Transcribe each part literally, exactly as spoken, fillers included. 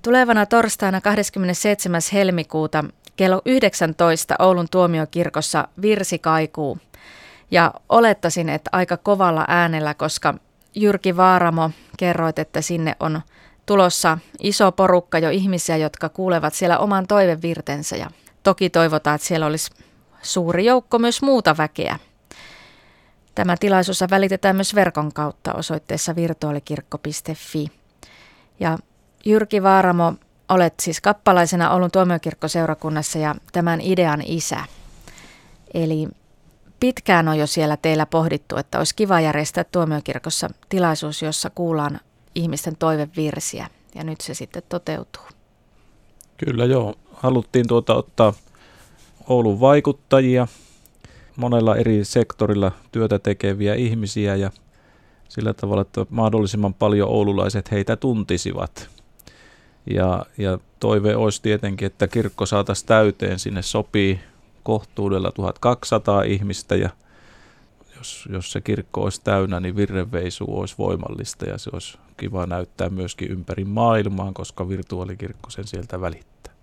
Tulevana torstaina kahdeskymmenesseitsemäs helmikuuta kello yhdeksäntoista Oulun tuomiokirkossa virsi kaikuu. Ja olettaisin, että aika kovalla äänellä, koska Jyrki Vaaramo, kerroit, että sinne on tulossa iso porukka jo ihmisiä, jotka kuulevat siellä oman toivevirtensä. Ja toki toivotaan, että siellä olisi suuri joukko myös muuta väkeä. Tämä tilaisuus välitetään myös verkon kautta osoitteessa virtuaalikirkko piste fi. Ja Jyrki Vaaramo, olet siis kappalaisena Oulun tuomiokirkkoseurakunnassa ja tämän idean isä. Eli pitkään on jo siellä teillä pohdittu, että olisi kiva järjestää tuomiokirkossa tilaisuus, jossa kuullaan ihmisten toivevirsiä. Ja nyt se sitten toteutuu. Kyllä joo. Haluttiin tuota ottaa Oulun vaikuttajia, monella eri sektorilla työtä tekeviä ihmisiä ja sillä tavalla, että mahdollisimman paljon oululaiset heitä tuntisivat. Ja, ja toive olisi tietenkin, että kirkko saataisiin täyteen. Sinne sopii kohtuudella tuhatkaksisataa ihmistä ja jos, jos se kirkko olisi täynnä, niin virrenveisu olisi voimallista ja se olisi kiva näyttää myöskin ympäri maailmaa, koska virtuaalikirkko sen sieltä välittää.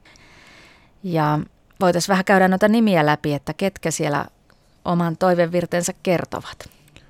Ja voitaisiin vähän käydä noita nimiä läpi, että ketkä siellä oman toivevirtensä kertovat.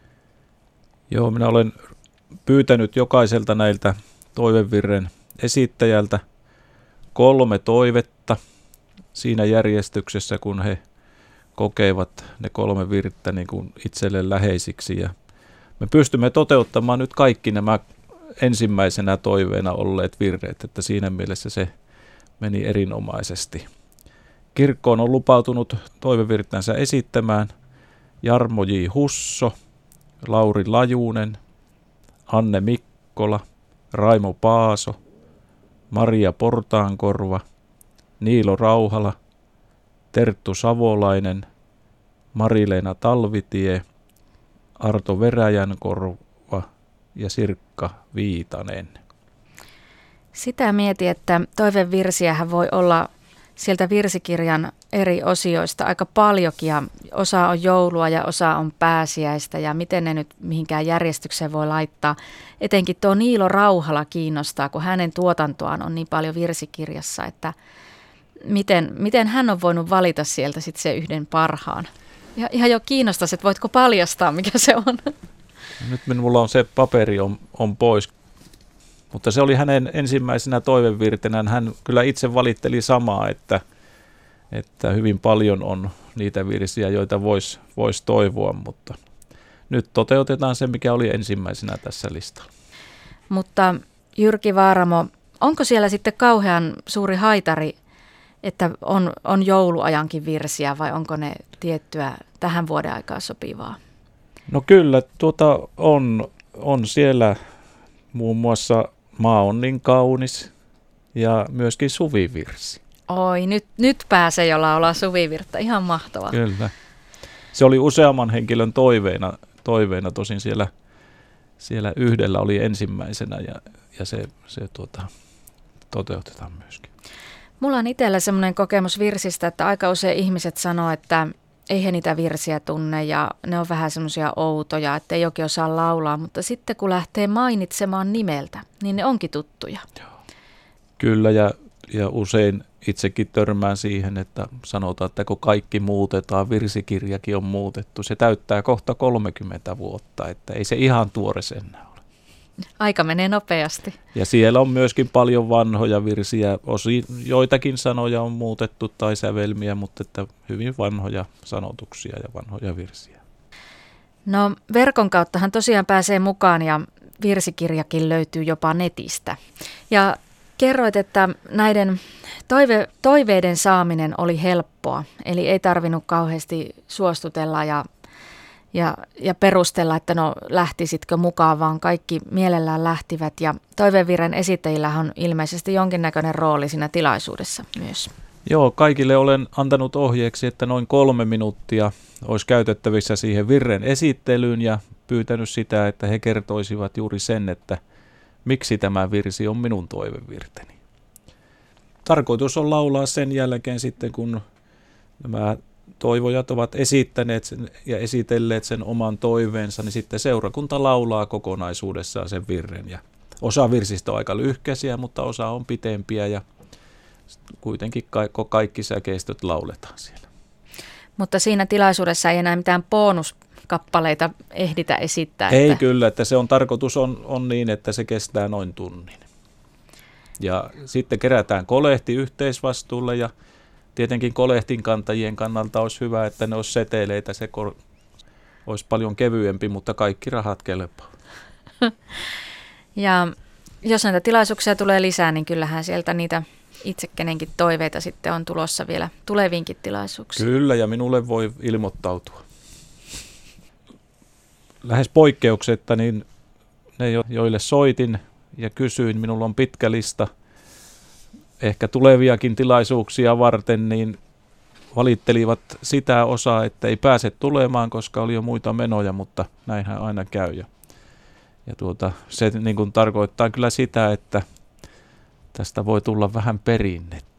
Joo, minä olen pyytänyt jokaiselta näiltä toivevirren esittäjältä kolme toivetta siinä järjestyksessä, kun he kokevat ne kolme virttä niin kuin itselleen läheisiksi. Ja me pystymme toteuttamaan nyt kaikki nämä ensimmäisenä toiveena olleet virreet, että siinä mielessä se meni erinomaisesti. Kirkkoon on lupautunut toivevirttänsä esittämään Jarmo J. Husso, Lauri Lajunen, Anne Mikkola, Raimo Paaso, Maria Portaankorva, Niilo Rauhala, Terttu Savolainen, Marileena Talvitie, Arto Veräjänkorva ja Sirkka Viitanen. Sitä mietin, että toivevirsiähän voi olla sieltä virsikirjan eri osioista aika paljonkin ja osa on joulua ja osa on pääsiäistä ja miten ne nyt mihinkään järjestykseen voi laittaa. Etenkin tuo Niilo Rauhala kiinnostaa, kun hänen tuotantoaan on niin paljon virsikirjassa, että miten, miten hän on voinut valita sieltä sitten se yhden parhaan. Ja ihan jo kiinnostaisi, että voitko paljastaa, mikä se on? Nyt minulla on se paperi on, on pois. Mutta se oli hänen ensimmäisenä toivevirtenään. Hän kyllä itse valitteli samaa, että, että hyvin paljon on niitä virsiä, joita voisi vois toivoa, mutta nyt toteutetaan se, mikä oli ensimmäisenä tässä listalla. Mutta Jyrki Vaaramo, onko siellä sitten kauhean suuri haitari, että on, on jouluajankin virsiä vai onko ne tiettyä tähän vuoden aikaan sopivaa? No kyllä, tuota on, on siellä muun muassa Maa on niin kaunis ja myöskin suvivirsi. Oi, nyt, nyt pääsee jo laulaa suvivirttä. Ihan mahtavaa. Kyllä. Se oli useamman henkilön toiveena, toiveena tosin siellä, siellä yhdellä oli ensimmäisenä ja, ja se, se tuota, toteutetaan myöskin. Mulla on itsellä semmoinen kokemus virsistä, että aika usein ihmiset sanoo, että ei he niitä virsiä tunne ja ne on vähän semmoisia outoja, että ei oikein osaa laulaa, mutta sitten kun lähtee mainitsemaan nimeltä, niin ne onkin tuttuja. Joo. Kyllä ja, ja usein itsekin törmään siihen, että sanotaan, että kun kaikki muutetaan, virsikirjakin on muutettu. Se täyttää kohta kolmekymmentä vuotta, että ei se ihan tuores enää ole. Aika menee nopeasti. Ja siellä on myöskin paljon vanhoja virsiä. Osin joitakin sanoja on muutettu tai sävelmiä, mutta että hyvin vanhoja sanotuksia ja vanhoja virsiä. No verkon kauttahan tosiaan pääsee mukaan ja virsikirjakin löytyy jopa netistä. Ja kerroit, että näiden toive, toiveiden saaminen oli helppoa, eli ei tarvinnut kauheasti suostutella ja Ja, ja perustella, että no lähtisitkö mukaan, vaan kaikki mielellään lähtivät. Ja toivevirren esittäjillä on ilmeisesti jonkinnäköinen rooli siinä tilaisuudessa myös. Joo, kaikille olen antanut ohjeeksi, että noin kolme minuuttia olisi käytettävissä siihen virren esittelyyn ja pyytänyt sitä, että he kertoisivat juuri sen, että miksi tämä virsi on minun toivevirteni. Tarkoitus on laulaa sen jälkeen sitten, kun nämä toivojat ovat esittäneet sen ja esitelleet sen oman toiveensa, niin sitten seurakunta laulaa kokonaisuudessaan sen virren ja Osa virsistä on aika lyhkäisiä, mutta osa on pitempiä ja kuitenkin ka- kaikki säkeistöt lauletaan siellä. Mutta siinä tilaisuudessa ei enää mitään bonuskappaleita ehditä esittää. Ei että... kyllä, että se on tarkoitus on, on niin, että se kestää noin tunnin. Ja sitten kerätään kolehti yhteisvastuulle ja tietenkin kolehtin kantajien kannalta olisi hyvä, että ne olisi seteleitä. Se kor- olisi paljon kevyempi, mutta kaikki rahat kelpaa. Ja jos näitä tilaisuuksia tulee lisää, niin kyllähän sieltä niitä itse kenenkin toiveita sitten on tulossa vielä tuleviinkin tilaisuuksiin. Kyllä, ja minulle voi ilmoittautua. Lähes poikkeuksetta, niin ne, joille soitin ja kysyin, minulla on pitkä lista ehkä tuleviakin tilaisuuksia varten, niin valittelivat sitä osaa, että ei pääse tulemaan, koska oli jo muita menoja, mutta näinhän aina käy. Ja, ja tuota, se niin kuin tarkoittaa kyllä sitä, että tästä voi tulla vähän perinnettä.